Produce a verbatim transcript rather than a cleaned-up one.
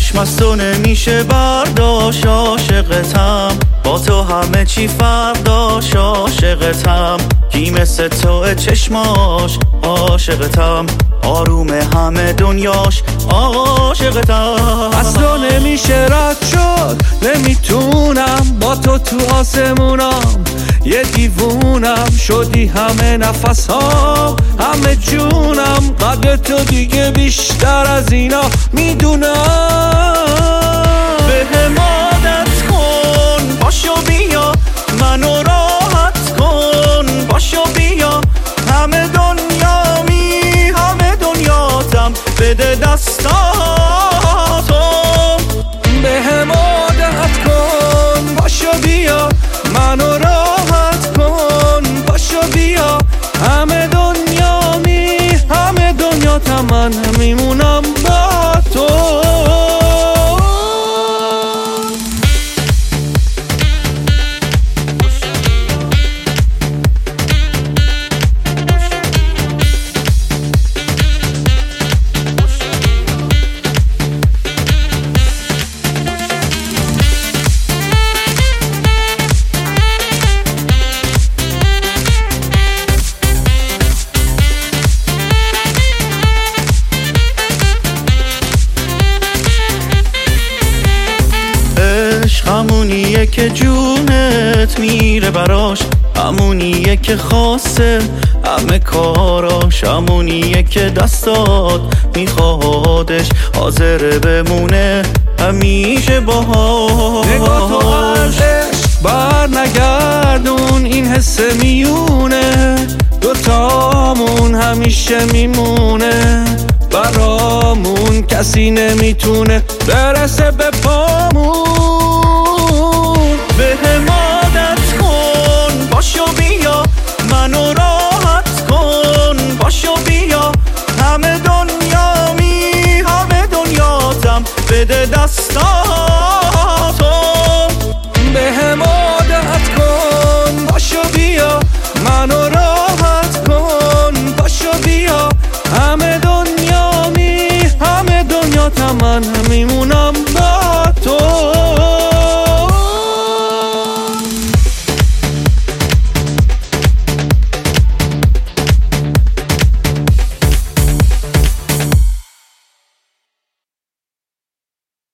چشم از تو نمیشه برداشت، عاشقتم با تو همه چی فرداش، عاشقتم کی مثل تو چشماش، عاشقتم آروم همه دنیاش، عاشقتم از تو نمیشه رد شد، نمیتونم با تو تو آسمونم، یه دیوونم شدی همه نفسام همه جونم، قدر تو دیگه بیشتر از اینا میدونم. به عادت کن باشو بیا منو راحت کن، باشو بیا همه دنیا می همه دنیاتم بده دستاتو. به عادت کن باشو بیا منو راحت کن، باشو بیا همه دنیا می همه دنیاتم من میمونم با تو. همونیه که جونت میره براش، همونیه که خاصه همه کاراش، همونیه که دستات میخوادش حاضر بمونه همیشه باهاش. نگاه تو ارزش بر نگردون این حس میونه، دوتامون همیشه میمونه، برامون کسی نمیتونه برسه به پامون. به عادت کن باشو بیا منو راحت کن، باشو بیا همه دنیا می همه دنیاتم بده دستاتو. به عادت کن باشو بیا منو راحت کن، باشو بیا همه دنیا می همه دنیاتم من میمونم